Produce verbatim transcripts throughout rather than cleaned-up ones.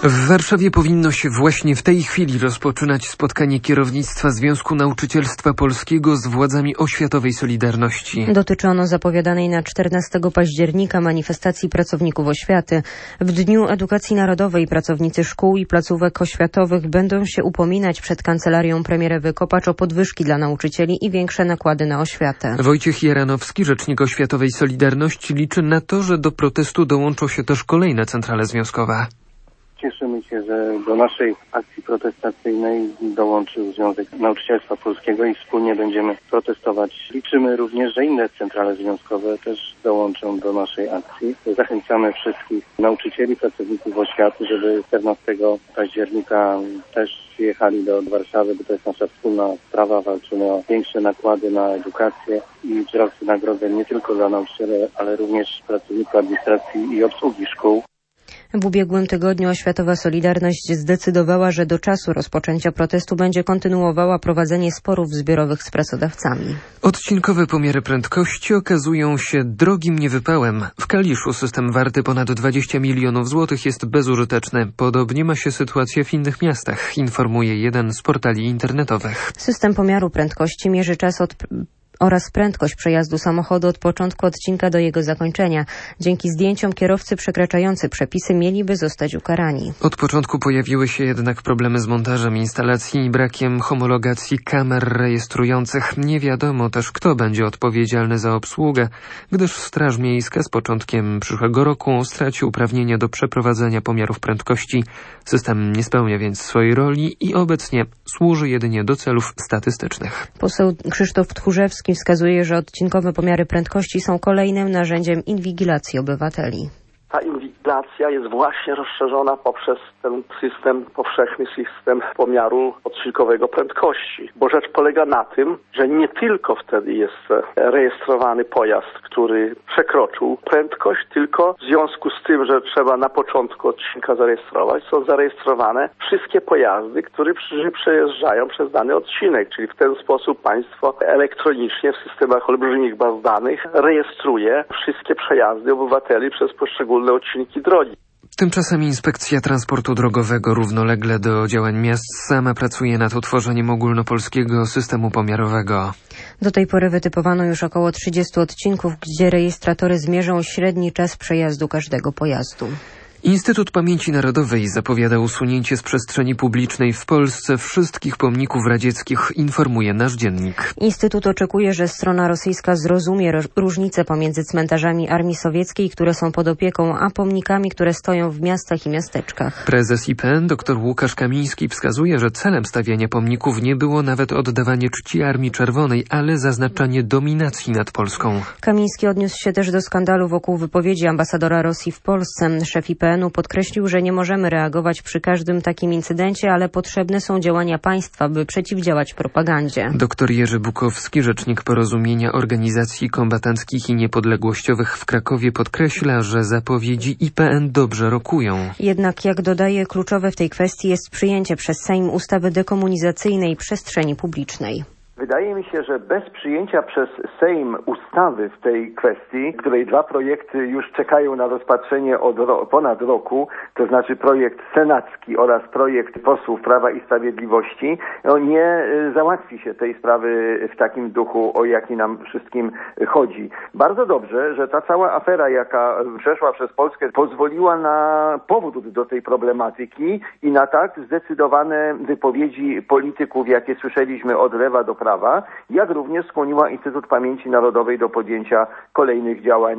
W Warszawie powinno się właśnie w tej chwili rozpoczynać spotkanie kierownictwa Związku Nauczycielstwa Polskiego z władzami oświatowej Solidarności. Dotyczy ono zapowiadanej na czternastego października manifestacji pracowników oświaty. W Dniu Edukacji Narodowej pracownicy szkół i placówek oświatowych będą się upominać przed kancelarią premiera Kopacz o podwyżki dla nauczycieli i większe nakłady na oświatę. Wojciech Jaranowski, rzecznik oświatowej Solidarności, liczy na to, że do protestu dołączą się też kolejne centrale związkowe. Cieszymy się, że do naszej akcji protestacyjnej dołączył Związek Nauczycielstwa Polskiego i wspólnie będziemy protestować. Liczymy również, że inne centrale związkowe też dołączą do naszej akcji. Zachęcamy wszystkich nauczycieli, pracowników oświaty, żeby czternastego października też przyjechali do Warszawy, bo to jest nasza wspólna sprawa. Walczymy o większe nakłady na edukację i wzrost wynagrodzeń nie tylko dla nauczycieli, ale również pracowników administracji i obsługi szkół. W ubiegłym tygodniu Oświatowa Solidarność zdecydowała, że do czasu rozpoczęcia protestu będzie kontynuowała prowadzenie sporów zbiorowych z pracodawcami. Odcinkowe pomiary prędkości okazują się drogim niewypałem. W Kaliszu system warty ponad dwadzieścia milionów złotych jest bezużyteczny. Podobnie ma się sytuacja w innych miastach, informuje jeden z portali internetowych. System pomiaru prędkości mierzy czas od oraz prędkość przejazdu samochodu od początku odcinka do jego zakończenia. Dzięki zdjęciom kierowcy przekraczający przepisy mieliby zostać ukarani. Od początku pojawiły się jednak problemy z montażem instalacji i brakiem homologacji kamer rejestrujących. Nie wiadomo też, kto będzie odpowiedzialny za obsługę, gdyż Straż Miejska z początkiem przyszłego roku straci uprawnienia do przeprowadzenia pomiarów prędkości. System nie spełnia więc swojej roli i obecnie służy jedynie do celów statystycznych. Poseł Krzysztof Tchórzewski wskazuje, że odcinkowe pomiary prędkości są kolejnym narzędziem inwigilacji obywateli. Ta inwigilacja jest właśnie rozszerzona poprzez ten system, powszechny system pomiaru odcinkowego prędkości. Bo rzecz polega na tym, że nie tylko wtedy jest rejestrowany pojazd, który przekroczył prędkość, tylko w związku z tym, że trzeba na początku odcinka zarejestrować, są zarejestrowane wszystkie pojazdy, które przejeżdżają przez dany odcinek. Czyli w ten sposób państwo elektronicznie w systemach olbrzymich baz danych rejestruje wszystkie przejazdy obywateli przez poszczególne odcinki drogi. Tymczasem Inspekcja Transportu Drogowego równolegle do działań miast sama pracuje nad utworzeniem ogólnopolskiego systemu pomiarowego. Do tej pory wytypowano już około trzydziestu odcinków, gdzie rejestratory zmierzą średni czas przejazdu każdego pojazdu. Instytut Pamięci Narodowej zapowiada usunięcie z przestrzeni publicznej w Polsce wszystkich pomników radzieckich, informuje nasz dziennik. Instytut oczekuje, że strona rosyjska zrozumie ro- różnicę pomiędzy cmentarzami Armii Sowieckiej, które są pod opieką, a pomnikami, które stoją w miastach i miasteczkach. Prezes I P N dr Łukasz Kamiński wskazuje, że celem stawiania pomników nie było nawet oddawanie czci Armii Czerwonej, ale zaznaczanie dominacji nad Polską. Kamiński odniósł się też do skandalu wokół wypowiedzi ambasadora Rosji w Polsce. Szef I P N podkreślił, że nie możemy reagować przy każdym takim incydencie, ale potrzebne są działania państwa, by przeciwdziałać propagandzie. Doktor Jerzy Bukowski, rzecznik Porozumienia Organizacji Kombatanckich i Niepodległościowych w Krakowie, podkreśla, że zapowiedzi I P N dobrze rokują. Jednak, jak dodaje, kluczowe w tej kwestii jest przyjęcie przez Sejm ustawy dekomunizacyjnej przestrzeni publicznej. Wydaje mi się, że bez przyjęcia przez Sejm ustawy w tej kwestii, której dwa projekty już czekają na rozpatrzenie od ro- ponad roku, to znaczy projekt senacki oraz projekt posłów Prawa i Sprawiedliwości, no nie y, załatwi się tej sprawy w takim duchu, o jaki nam wszystkim chodzi. Bardzo dobrze, że ta cała afera, jaka przeszła przez Polskę, pozwoliła na powrót do tej problematyki i na tak zdecydowane wypowiedzi polityków, jakie słyszeliśmy od lewa do prawa, jak również skłoniła Instytut Pamięci Narodowej do podjęcia kolejnych działań.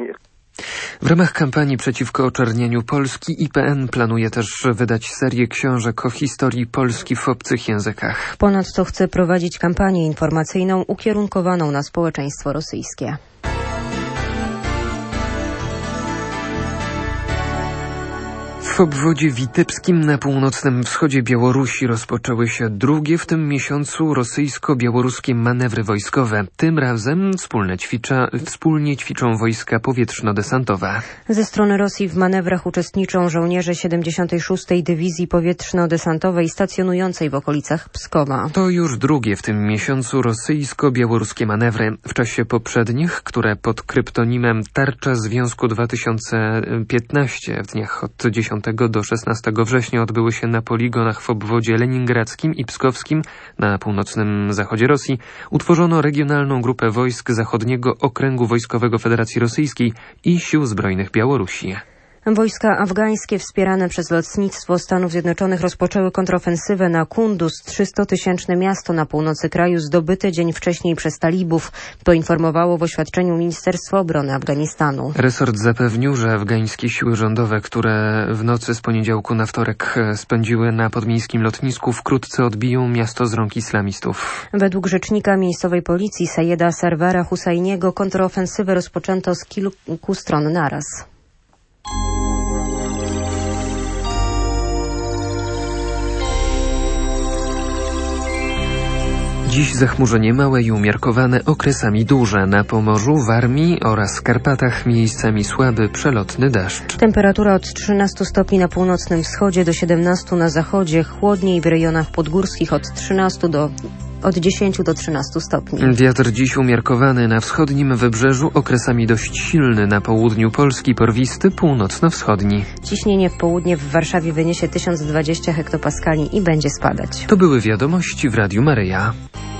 W ramach kampanii przeciwko oczernieniu Polski I P N planuje też wydać serię książek o historii Polski w obcych językach. Ponadto chce prowadzić kampanię informacyjną ukierunkowaną na społeczeństwo rosyjskie. W obwodzie witebskim na północnym wschodzie Białorusi rozpoczęły się drugie w tym miesiącu rosyjsko-białoruskie manewry wojskowe. Tym razem wspólnie, ćwicza, wspólnie ćwiczą wojska powietrzno-desantowe. Ze strony Rosji w manewrach uczestniczą żołnierze siedemdziesiątej szóstej Dywizji Powietrzno-Desantowej stacjonującej w okolicach Pskowa. To już drugie w tym miesiącu rosyjsko-białoruskie manewry. W czasie poprzednich, które pod kryptonimem Tarcza Związku dwa tysiące piętnaście w dniach od dziesiątego piątego do szesnastego września odbyły się na poligonach w obwodzie leningradzkim i pskowskim na północnym zachodzie Rosji. Utworzono regionalną grupę wojsk Zachodniego Okręgu Wojskowego Federacji Rosyjskiej i Sił Zbrojnych Białorusi. Wojska afgańskie wspierane przez lotnictwo Stanów Zjednoczonych rozpoczęły kontrofensywę na Kunduz, trzystutysięczne miasto na północy kraju zdobyte dzień wcześniej przez talibów, poinformowało w oświadczeniu Ministerstwo Obrony Afganistanu. Resort zapewnił, że afgańskie siły rządowe, które w nocy z poniedziałku na wtorek spędziły na podmiejskim lotnisku, wkrótce odbiją miasto z rąk islamistów. Według rzecznika miejscowej policji Sayeda Sarwara Husajniego kontrofensywę rozpoczęto z kilku stron naraz. Dziś zachmurzenie małe i umiarkowane, okresami duże. Na Pomorzu, Warmii oraz Karpatach miejscami słaby, przelotny deszcz. Temperatura od trzynastu stopni na północnym wschodzie do siedemnastu na zachodzie, chłodniej w rejonach podgórskich od trzynastu do od dziesięciu do trzynastu stopni. Wiatr dziś umiarkowany na wschodnim wybrzeżu, okresami dość silny na południu Polski, porwisty, północno-wschodni. Ciśnienie w południe w Warszawie wyniesie tysiąc dwadzieścia hektopaskali i będzie spadać. To były wiadomości w Radiu Maryja.